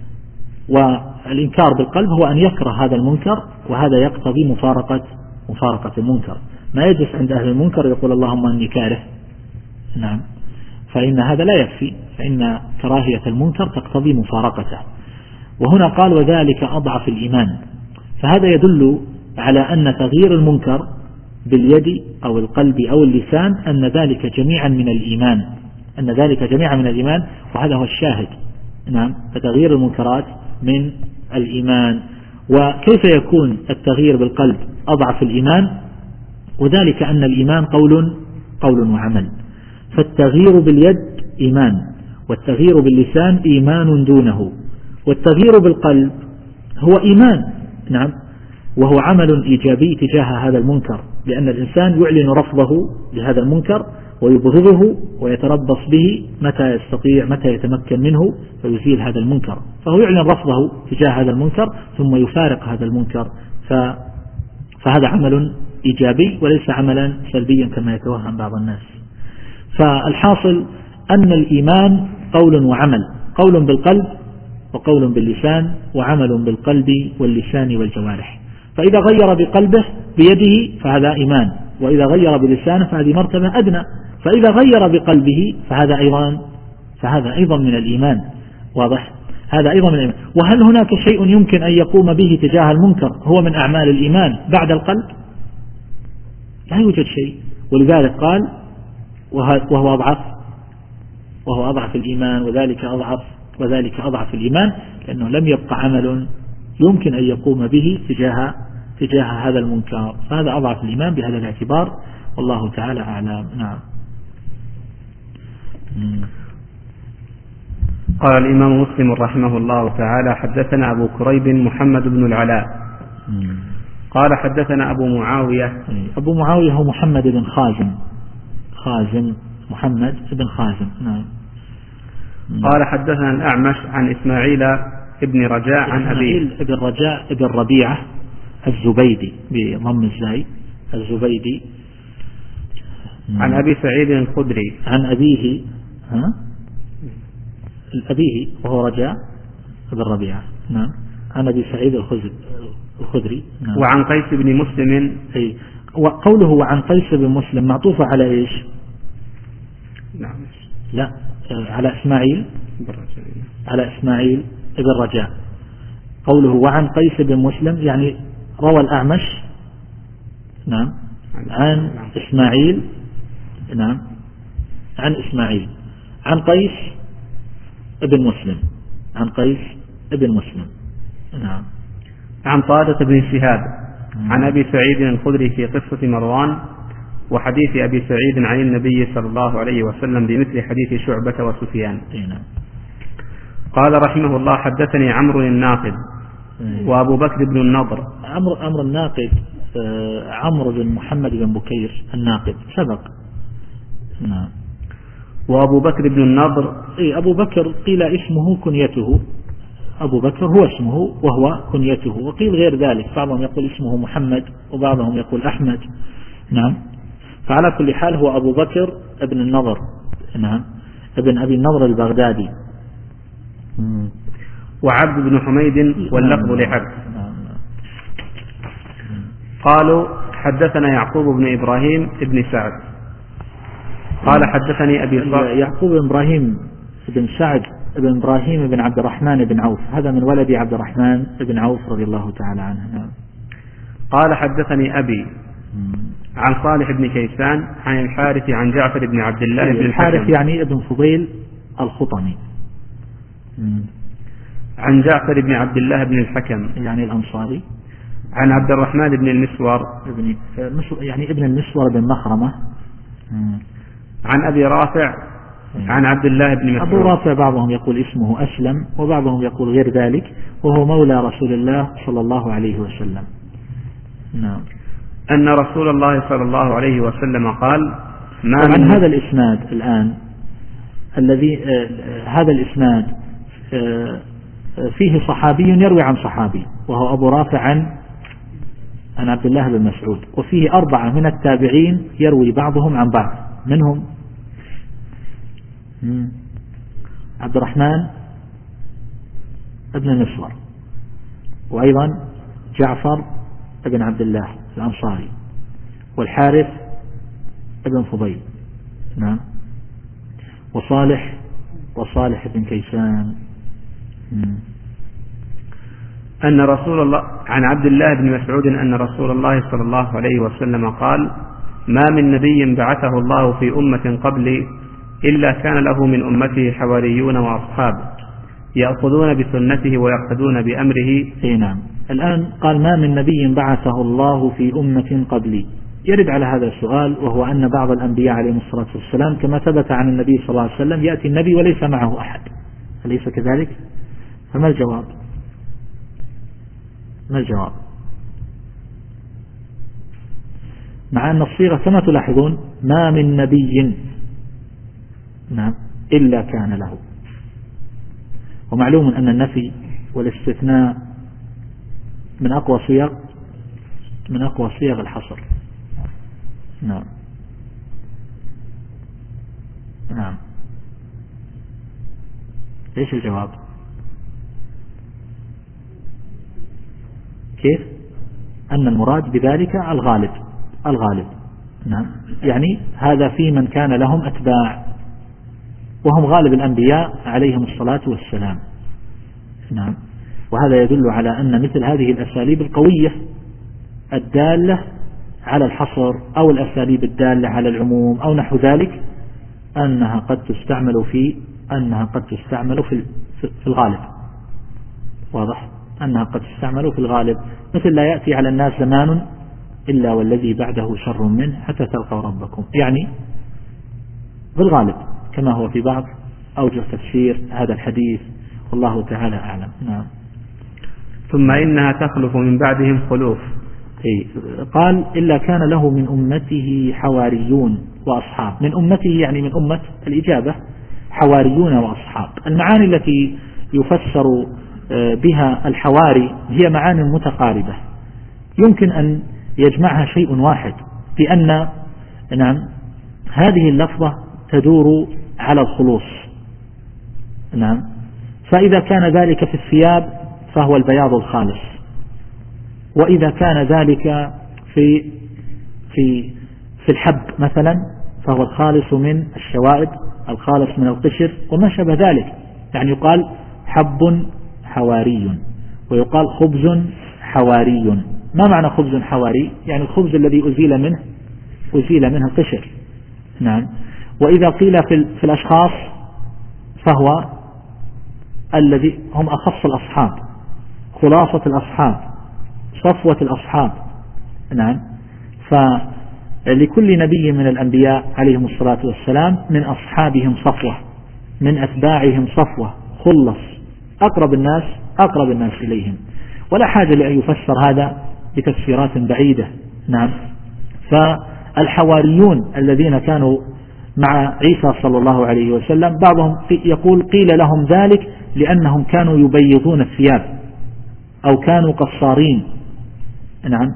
والإنكار بالقلب هو أن يكره هذا المنكر، وهذا يقتضي مفارقة مفارقة المنكر. ما يجلس عند أهل المنكر يقول اللهم أني كاره نعم، فإن هذا لا يكفي، فإن كراهية المنكر تقتضي مفارقته. وهنا قال وذلك أضعف الإيمان، فهذا يدل على أن تغيير المنكر باليد أو القلب أو اللسان أن ذلك جميعا من الإيمان أن ذلك جميعا من الإيمان وهذا هو الشاهد نعم. فتغيير المنكرات من الإيمان. وكيف يكون التغيير بالقلب أضعف الإيمان؟ وذلك أن الإيمان قول قول وعمل، فالتغيير باليد إيمان، والتغيير باللسان إيمان دونه، والتغيير بالقلب هو إيمان نعم، وهو عمل إيجابي تجاه هذا المنكر، لأن الإنسان يعلن رفضه لهذا المنكر ويبغضه ويتربص به متى يستطيع متى يتمكن منه فيزيل هذا المنكر، فهو يعلن رفضه تجاه هذا المنكر ثم يفارق هذا المنكر. ف... فهذا عمل إيجابي وليس عملا سلبيا كما يتوهم بعض الناس. فالحاصل أن الإيمان قول وعمل، قول بالقلب وقول باللسان وعمل بالقلب واللسان والجوارح. فإذا غير بقلبه بيده فهذا إيمان، وإذا غير بلسانه فهذه مرتبة أدنى، فإذا غير بقلبه فهذا أيضا فهذا أيضا من الإيمان. واضح؟ هذا أيضا من الإيمان. وهل هناك شيء يمكن أن يقوم به تجاه المنكر هو من أعمال الإيمان بعد القلب؟ لا يوجد شيء. ولذلك قال وهو أضعف وهو أضعف الإيمان وذلك أضعف وذلك أضعف الإيمان، لأنه لم يبقى عمل يمكن أن يقوم به تجاه تجاه هذا المنكر، فهذا أضعف الإيمان بهذا الاعتبار، والله تعالى أعلم. نعم. قال الإمام مسلم رحمه الله تعالى حدثنا أبو كريب محمد بن العلاء قال حدثنا أبو معاوية أبو معاوية هو محمد بن خازم خازم محمد بن خازم. نعم. قال حدثنا الأعمش عن إسماعيل ابن رجاء عن أبيه ابن رجاء ابن ربيعة الزبيدي بضم الزاي الزبيدي عن أبي سعيد الخدري عن أبيه ها أبيه وهو رجاء ابن ربيعة نعم عن أبي سعيد الخدري نعم. وعن قيس بن مسلم أي وقوله وعن قيس بن مسلم معطوفة على إيش؟ نعم لا على إسماعيل على إسماعيل ابن رجاء. قوله وعن قيس بن مسلم يعني روى الأعمش نعم عن إسماعيل نعم عن إسماعيل عن قيس ابن مسلم عن قيس ابن مسلم نعم عن طارق بن شهاب عن أبي سعيد الخدري في قصة مروان وحديث أبي سعيد عن النبي صلى الله عليه وسلم بمثل حديث شعبة وسفيان. نعم. قال رحمه الله حدثني عمرو الناقد وأبو بكر بن النضر. عمرو عمرو الناقد آه عمرو بن محمد بن بكير الناقد سبق. نعم. وأبو بكر بن النضر إيه أبو بكر قيل اسمه كنيته أبو بكر هو اسمه وهو كنيته وقيل غير ذلك بعضهم يقول اسمه محمد وبعضهم يقول أحمد. نعم. فعلى كل حال هو أبو بكر ابن النضر. نعم. ابن أبي النضر البغدادي. وعبد بن حميد واللفظ لعبد. قالوا حدثنا يعقوب بن إبراهيم ابن سعد قال حدثني أبي يعقوب بن إبراهيم بن سعد بن إبراهيم بن عبد الرحمن بن عوف هذا من ولد عبد الرحمن بن عوف رضي الله تعالى عنه. قال حدثني أبي عن صالح بن كيسان عن الحارث عن جعفر بن عبد الله بن الحارث يعني ابن فضيل الخطمي عن جعفر بن عبد الله بن الحكم يعني الأنصاري عن عبد الرحمن بن المسور ابن يعني ابن المسور بن مخرمة عن أبي رافع عن عبد الله بن مسعود. أبو رافع بعضهم يقول اسمه أسلم وبعضهم يقول غير ذلك وهو مولى رسول الله صلى الله عليه وسلم. نعم. أن رسول الله صلى الله عليه وسلم قال ما طبعا هذا الإسناد الآن الذي آه هذا الإسناد آه فيه صحابي يروي عن صحابي وهو أبو رافع عن عن عبد الله بن مسعود وفيه أربعة من التابعين يروي بعضهم عن بعض منهم عبد الرحمن ابن المسور وأيضا جعفر ابن عبد الله الأنصاري والحارث ابن فضيل. نعم. وصالح وصالح بن كيسان. أن رسول الله عن عبد الله بن مسعود أن رسول الله صلى الله عليه وسلم قال ما من نبي بعثه الله في أمة قبلي إلا كان له من أمته حواريون وأصحاب يأخذون بسنته ويقتدون بأمره. اي نعم. الآن قال ما من نبي بعثه الله في أمة قبلي يرد على هذا السؤال وهو أن بعض الأنبياء عليهم الصلاة والسلام كما ثبت عن النبي صلى الله عليه وسلم يأتي النبي وليس معه أحد أليس كذلك؟ فما الجواب؟ ما الجواب؟ مع أن الصيغة كما تلاحظون ما من نبي نعم إلا كان له ومعلوم أن النفي والاستثناء من أقوى صيغ من أقوى صيغ الحصر. نعم. نعم. ايش الجواب؟ كيف؟ أن المراد بذلك الغالب الغالب. نعم. يعني هذا في من كان لهم أتباع وهم غالب الأنبياء عليهم الصلاة والسلام. نعم. وهذا يدل على أن مثل هذه الأساليب القوية الدالة على الحصر أو الأساليب الدالة على العموم أو نحو ذلك أنها قد تستعمل في أنها قد تستعمل في في الغالب. واضح؟ أنها قد تستعمل في الغالب مثل لا يأتي على الناس زمان إلا والذي بعده شر منه حتى تلقوا ربكم يعني بالغالب كما هو في بعض أوجه تفسير هذا الحديث والله تعالى أعلم. نعم. ثم إنها تخلف من بعدهم خلوف. إيه. قال إلا كان له من أمته حواريون وأصحاب. من أمته يعني من أمة الإجابة حواريون وأصحاب. المعاني التي يفسر بها الحواري هي معاني متقاربة يمكن أن يجمعها شيء واحد لأن نعم هذه اللفظة تدور على الخلوص. نعم. فإذا كان ذلك في الثياب فهو البياض الخالص وإذا كان ذلك في في في الحب مثلا فهو الخالص من الشوائب الخالص من القشر وما شابه ذلك. يعني يقال حب حواري ويقال خبز حواري. ما معنى خبز حواري؟ يعني الخبز الذي أزيل منه أزيل منه القشر. نعم. وإذا قيل في, في الأشخاص فهو الذي هم أخص الأصحاب، خلاصة الأصحاب، صفوة الأصحاب. نعم. فلكل نبي من الأنبياء عليهم الصلاة والسلام من أصحابهم صفوة، من أتباعهم صفوة، خلص، أقرب الناس أقرب الناس إليهم، ولا حاجة لأن يفسر هذا بتفسيرات بعيدة. نعم. فالحواريون الذين كانوا مع عيسى صلى الله عليه وسلم بعضهم يقول قيل لهم ذلك لأنهم كانوا يبيضون الثياب أو كانوا قصارين، نعم،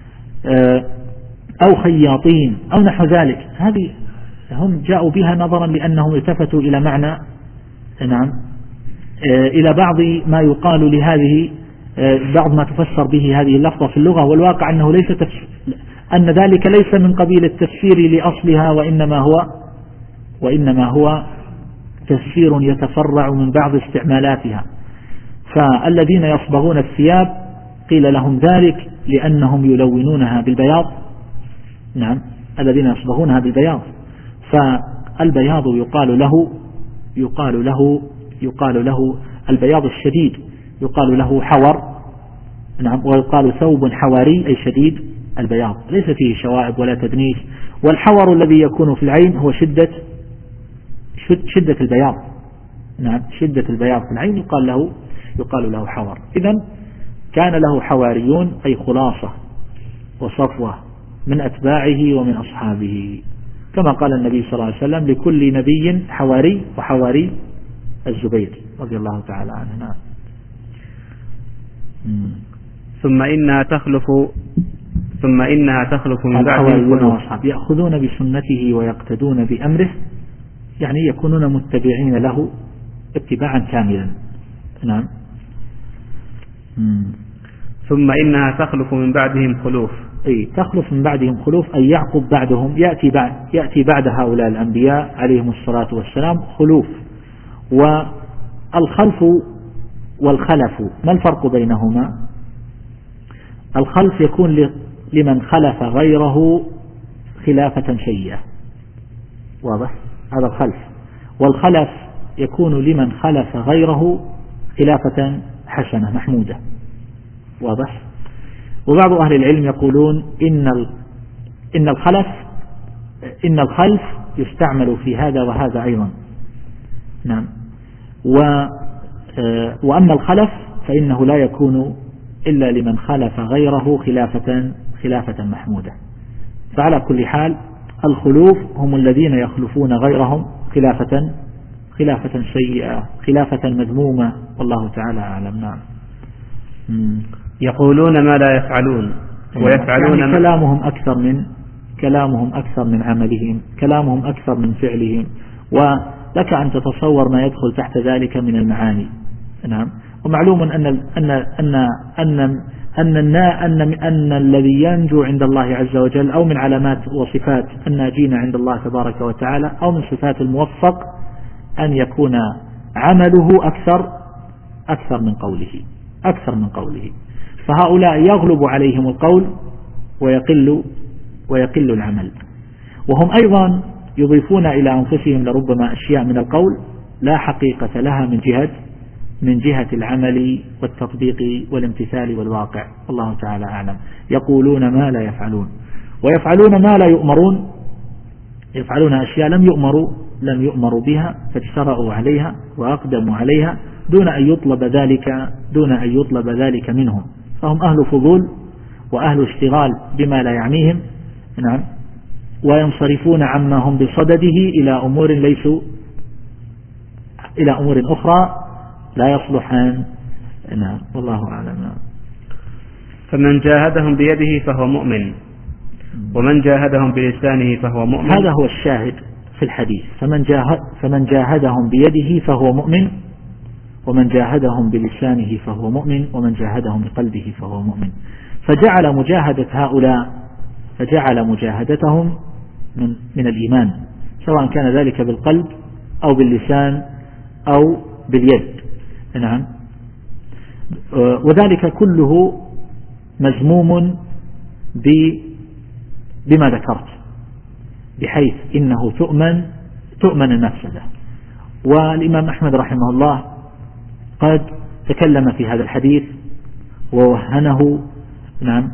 أو خياطين أو نحو ذلك. هذه هم جاءوا بها نظرا لأنهم التفتوا إلى معنى، نعم، إلى بعض ما يقال لهذه، بعض ما تفسر به هذه اللفظة في اللغة، والواقع أنه ليس تفسير، أن ذلك ليس من قبيل التفسير لأصلها، وإنما هو وإنما هو تفسير يتفرع من بعض استعمالاتها. فالذين يصبغون الثياب قيل لهم ذلك لأنهم يلونونها بالبياض. نعم. الذين يصبغونها بالبياض، فالبياض يقال له يقال له يقال له البياض الشديد يقال له حور. نعم. ويقال ثوب حواري أي شديد البياض، ليس فيه شوائب ولا تدنيس. والحور الذي يكون في العين هو شدة شدة البياض. نعم. شدة البياض في العين يقال له يقال له حور. إذن كان له حواريون أي خلاصة وصفوة من أتباعه ومن أصحابه، كما قال النبي صلى الله عليه وسلم لكل نبي حواري، وحواري الزبير رضي الله تعالى عنه. نعم. ثم إنها تخلف ثم إنها تخلف من بعدهم أصحاب يأخذون بسنته ويقتدون بأمره، يعني يكونون متبعين له اتباعا كاملا. نعم. ثم إنها تخلف من بعدهم خلوف، أي تخلف من بعدهم خلوف، أي يعقب بعدهم، يأتي بعد يأتي بعد هؤلاء الأنبياء عليهم الصلاة والسلام خلوف. والخلف والخلف ما الفرق بينهما؟ الخلف يكون لمن خلف غيره خلافة سيئة، واضح؟ هذا الخلف. والخلف يكون لمن خلف غيره خلافة حسنة محمودة، واضح؟ وبعض أهل العلم يقولون إن إن الخلف إن الخلف يستعمل في هذا وهذا أيضا. نعم. وأما الخلف فإنه لا يكون إلا لمن خلف غيره خلافة خلافة محمودة. فعلى كل حال الخلوف هم الذين يخلفون غيرهم خلافة خلافة سيئة، خلافة مذمومة، والله تعالى أعلم. نعم. يقولون ما لا يفعلون ويفعلون يعني كلامهم أكثر من كلامهم أكثر من عملهم، كلامهم أكثر من فعلهم، ولك أن تتصور ما يدخل تحت ذلك من المعاني. نعم. ومعلوم أن أن أن أن أن أن أن الذي ينجو عند الله عز وجل، أو من علامات وصفات الناجين عند الله تبارك وتعالى، أو من صفات الموفق، أن يكون عمله أكثر أكثر من قوله أكثر من قوله. فهؤلاء يغلب عليهم القول ويقل ويقل العمل، وهم أيضا يضيفون إلى أنفسهم لربما أشياء من القول لا حقيقة لها من جهة من جهة العمل والتطبيق والامتثال والواقع، والله تعالى أعلم. يقولون ما لا يفعلون ويفعلون ما لا يؤمرون، يفعلون أشياء لم يؤمروا لم يؤمروا بها فاجترأوا عليها وأقدموا عليها دون أن يطلب ذلك دون أن يطلب ذلك منهم، فهم أهل فضول وأهل اشتغال بما لا يعنيهم. نعم. وينصرفون عما هم بصدده إلى أمور ليسوا إلى أمور أخرى لا يصلحان. نعم. والله أعلم. نعم. فمن جاهدهم بيده فهو مؤمن، ومن جاهدهم بلسانه فهو مؤمن. هذا هو الشاهد في الحديث. فمن جاهد فمن جاهدهم بيده فهو مؤمن، ومن جاهدهم بلسانه فهو مؤمن، ومن جاهدهم بقلبه فهو مؤمن. فجعل مجاهدة هؤلاء فجعل مجاهدتهم من, من الإيمان، سواء كان ذلك بالقلب أو باللسان أو باليد. نعم. وذلك كله مذموم بما ذكرت بحيث إنه تؤمن تؤمن المفسدة. والإمام أحمد رحمه الله قد تكلم في هذا الحديث ووهنه، نعم،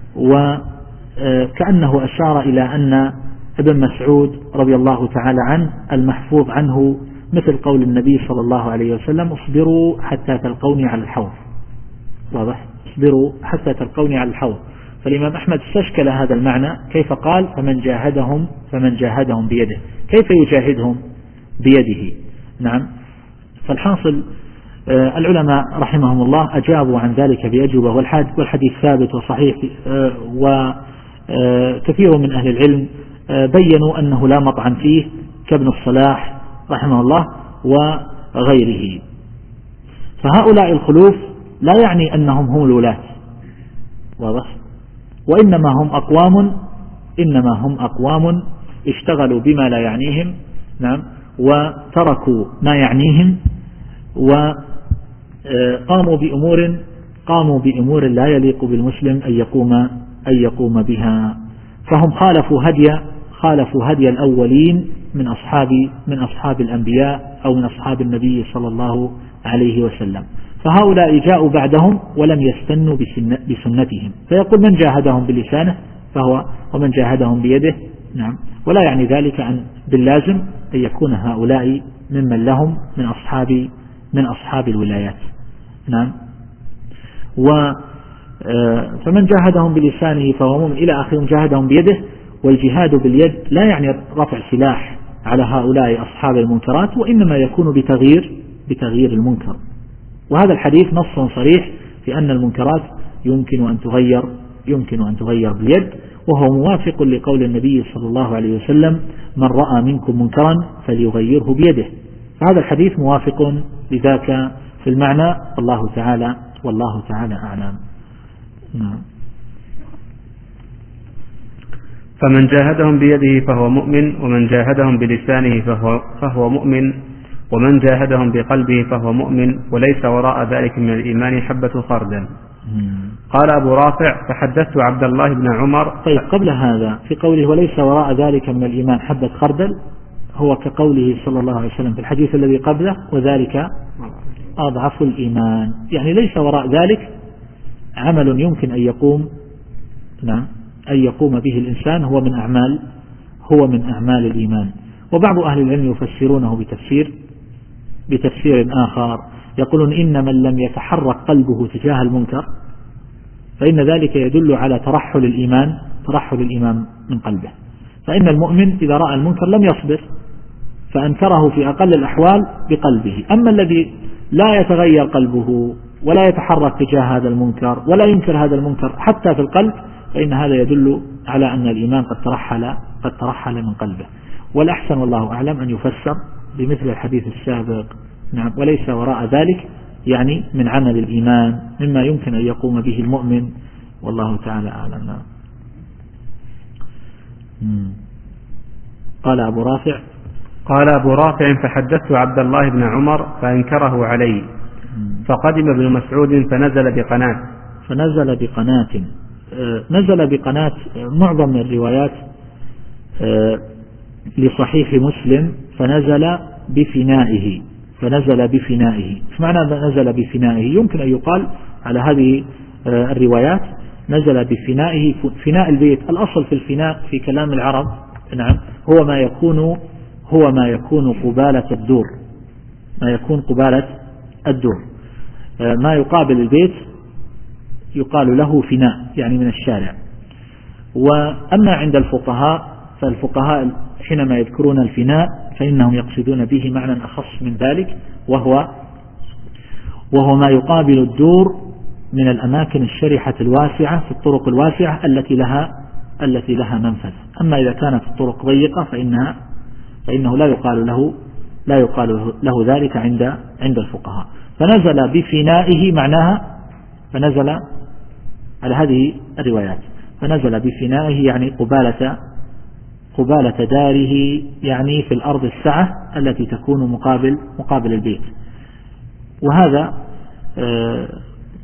وكأنه أشار إلى أن ابن مسعود رضي الله تعالى عنه المحفوظ عنه مثل قول النبي صلى الله عليه وسلم: اصبروا حتى تلقوني على الحوض. واضح؟ اصبروا حتى تلقوني على الحوض. فالإمام أحمد استشكل هذا المعنى، كيف قال فمن جاهدهم فمن جاهدهم بيده، كيف يجاهدهم بيده؟ نعم. فالحاصل العلماء رحمهم الله أجابوا عن ذلك بأجوبة، والحديث ثابت وصحيح، وكثير من أهل العلم بيّنوا أنه لا مطعن فيه كابن الصلاح رحمه الله وغيره. فهؤلاء الخلوف لا يعني أنهم هم الولاة، واضح؟ وإنما هم أقوام إنما هم أقوام اشتغلوا بما لا يعنيهم، نعم، وتركوا ما يعنيهم، وقاموا بأمور قاموا بأمور لا يليق بالمسلم أن يقوم أن يقوم بها. فهم خالفوا هدي خالفوا هدي الأولين من أصحاب من أصحاب الأنبياء أو من أصحاب النبي صلى الله عليه وسلم. فهؤلاء جاءوا بعدهم ولم يستنوا بسنتهم، فيقول من جاهدهم بلسانه فهو ومن جاهدهم بيده، نعم. ولا يعني ذلك أن باللازم أن يكون هؤلاء ممن لهم من أصحاب من أصحاب الولايات، نعم. و فمن جاهدهم بلسانه فهو مؤمن إلى آخر، جاهدهم بيده. والجهاد باليد لا يعني رفع سلاح على هؤلاء أصحاب المنكرات، وإنما يكون بتغيير بتغيير المنكر. وهذا الحديث نص صريح في أن المنكرات يمكن أن تغير يمكن أن تغير باليد، وهو موافق لقول النبي صلى الله عليه وسلم: من رأى منكم منكرا فليغيره بيده. فهذا الحديث موافق لذاك في المعنى، والله تعالى والله تعالى أعلم. نعم. فمن جاهدهم بيده فهو مؤمن، ومن جاهدهم بلسانه فهو, فهو مؤمن، ومن جاهدهم بقلبه فهو مؤمن، وليس وراء ذلك من الإيمان حبة خردل. قال أبو رافع: فحدثت عبد الله بن عمر. طيب، قبل هذا في قوله وليس وراء ذلك من الإيمان حبة خردل، هو كقوله صلى الله عليه وسلم في الحديث الذي قبله: وذلك أضعف الإيمان. يعني ليس وراء ذلك عمل يمكن أن يقوم نعم أن يقوم به الإنسان هو من أعمال هو من أعمال الإيمان. وبعض أهل العلم يفسرونه بتفسير بتفسير آخر، يقولون إن من لم يتحرك قلبه تجاه المنكر فإن ذلك يدل على ترحل الإيمان ترحل الإيمان من قلبه. فإن المؤمن إذا رأى المنكر لم يصبر فأنكره في أقل الأحوال بقلبه. أما الذي لا يتغير قلبه ولا يتحرك تجاه هذا المنكر ولا ينكر هذا المنكر حتى في القلب، فإن هذا يدل على أن الإيمان قد ترحل قد ترحل من قلبه. والأحسن والله أعلم أن يفسر بمثل الحديث السابق، نعم، وليس وراء ذلك يعني من عمل الإيمان مما يمكن أن يقوم به المؤمن، والله تعالى أعلم. نعم. قال أبو رافع قال أبو رافع: فحدثت عبد الله بن عمر فأنكره علي، فقدم ابن مسعود فنزل بقناة فنزل بقناة نزل بقناة. معظم من الروايات لصحيح مسلم فنزل بفنائه فنزل بفنائه ايش معنى نزل بفنائه؟ يمكن أن يقال على هذه الروايات نزل بفنائه. فناء البيت، الأصل في الفناء في كلام العرب، نعم، هو ما يكون هو ما يكون قبالة الدور ما يكون قبالة الدور ما يقابل البيت يقال له فناء، يعني من الشارع. وأما عند الفقهاء فالفقهاء حينما يذكرون الفناء فإنهم يقصدون به معنى أخص من ذلك، وهو وهو ما يقابل الدور من الأماكن الشرحة الواسعة في الطرق الواسعة التي لها التي لها منفذ. أما إذا كانت الطرق ضيقة فإنها فإنه لا يقال له لا يقال له ذلك عند عند الفقهاء. فنزل بفنائه معناها فنزل على هذه الروايات فنزل بفنائه يعني قبالة قبالة داره، يعني في الأرض السعة التي تكون مقابل مقابل البيت. وهذا آآ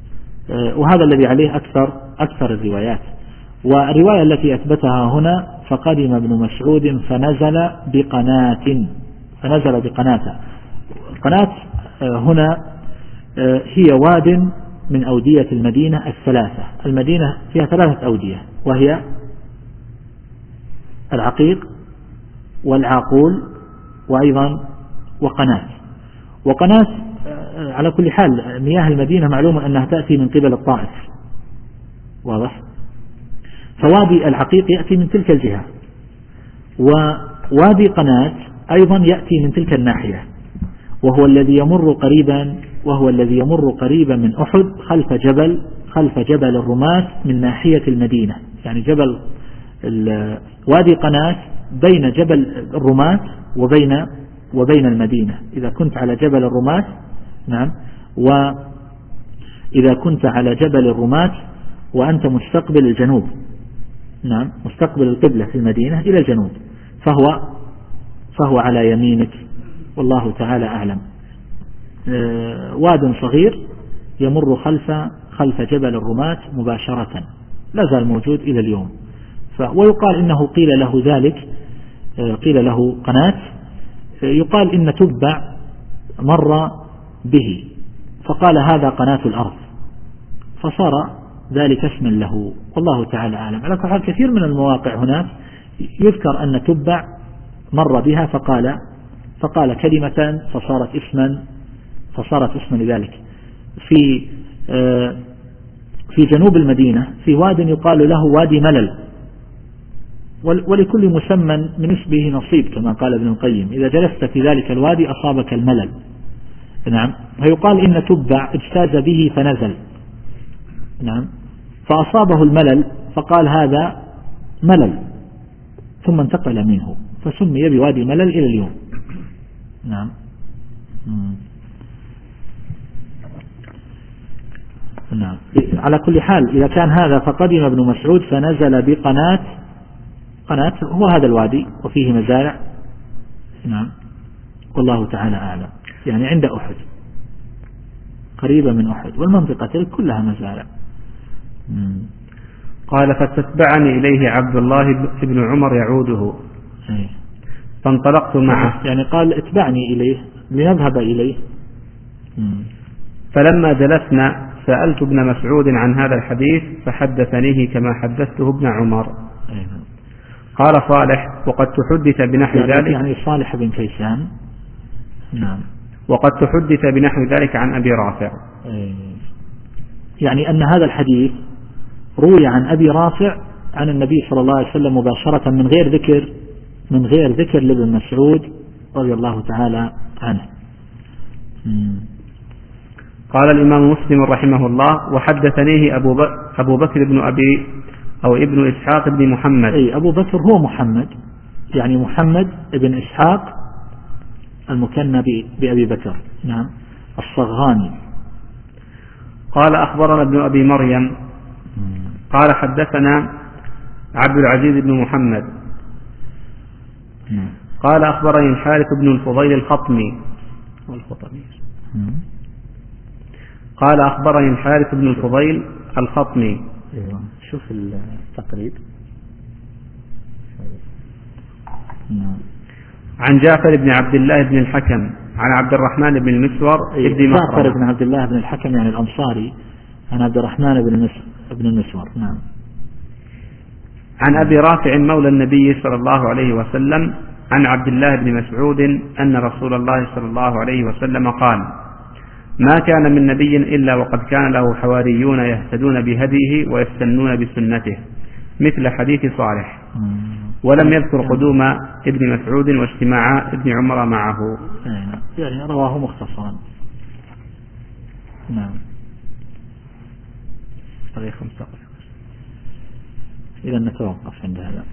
آآ وهذا الذي عليه أكثر أكثر الروايات. والرواية التي أثبتها هنا فقدم ابن مسعود فنزل بقناة فنزل بقناة. قناة هنا هي واد من أودية المدينة الثلاثة. المدينة فيها ثلاثة أودية، وهي العقيق والعاقول وأيضا وقناة. وقناة على كل حال مياه المدينة معلومة أنها تأتي من قبل الطائف، واضح؟ فوادي العقيق يأتي من تلك الجهة، ووادي قناة أيضا يأتي من تلك الناحية، وهو الذي يمر قريبا وهو الذي يمر قريبا من أحد خلف جبل خلف جبل الرماة من ناحية المدينة. يعني جبل وادي قناة بين جبل الرماة وبين وبين المدينة إذا كنت على جبل الرماة. نعم. وإذا كنت على جبل الرماة وأنت مستقبل الجنوب، نعم، مستقبل القبلة في المدينة إلى الجنوب، فهو فهو على يمينك، والله تعالى أعلم. واد صغير يمر خلف خلف جبل الرماة مباشرة، لا زال موجود إلى اليوم. ويقال إنه قيل له ذلك، قيل له قناة، يقال إن تبع مر به فقال هذا قناة الأرض، فصار ذلك اسما له، والله تعالى أعلم. على كل حال كثير من المواقع هناك يذكر أن تبع مر بها فقال فقال كلمة فصارت اسما فصارت اسما لذلك. في في جنوب المدينة في واد يقال له وادي ملل، ولكل مسمى من اسمه نصيب كما قال ابن القيم، إذا جلست في ذلك الوادي أصابك الملل. نعم. فيقال إن تبع اجتاز به فنزل، نعم، فأصابه الملل فقال هذا ملل، ثم انتقل منه فسمي بوادي ملل إلى اليوم. نعم. نعم. على كل حال إذا كان هذا فقدم ابن مسعود فنزل بقناة. قناة هو هذا الوادي وفيه مزارع. نعم. والله تعالى أعلم. يعني عند أحد، قريبة من أحد، والمنطقة تلك كلها مزارع. قال فاستتبعني إليه عبد الله بن عمر يعوده فانطلقت معه. يعني قال اتبعني إليه لنذهب إليه. فلما جلسنا سألت ابن مسعود عن هذا الحديث فحدثنيه كما حدثته ابن عمر. قال صالح وقد تحدث بنحو يعني ذلك، يعني صالح بن كيسان. نعم. وقد تحدث بنحو ذلك عن أبي رافع. يعني أن هذا الحديث روي عن أبي رافع عن النبي صلى الله عليه وسلم مباشرة من غير ذكر من غير ذكر لابن مسعود رضي الله تعالى عنه. قال الإمام مسلم رحمه الله وحدثنيه أبو, أبو بكر بن أبي أو ابن إسحاق بن محمد. أي أبو بكر هو محمد، يعني محمد بن إسحاق المكنى بأبي بكر. نعم. الصغاني. قال أخبرنا ابن أبي مريم قال حدثنا عبد العزيز بن محمد قال أخبرني الحارث بن الفضيل الخطمي قال أخبرني الحارث بن الفضيل الخطمي. شوف التقريب. عن جعفر بن عبد الله بن الحكم عن عبد الرحمن بن المسور ابن مخرمة. جعفر بن عبد الله بن الحكم يعني الأنصاري، عن عبد الرحمن بن ابن المسور. نعم. عن أبي رافع مولى النبي صلى الله عليه وسلم عن عبد الله بن مسعود أن رسول الله صلى الله عليه وسلم قال ما كان من نبي إلا وقد كان له حواريون يهتدون بهديه ويستنون بسنته مثل حديث صالح، ولم يذكر قدوم ابن مسعود واجتماع ابن عمر معه. يعني رواه مختصرا. نعم. إذا نتوقف عند هذا.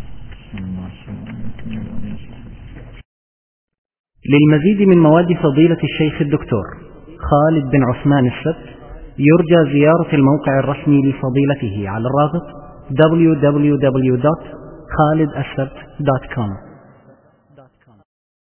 للمزيد من مواد فضيلة الشيخ الدكتور خالد بن عثمان السبت يرجى زيارة الموقع الرسمي لفضيلته على الرابط دبليو دبليو دبليو دوت خالد السبت دوت كوم.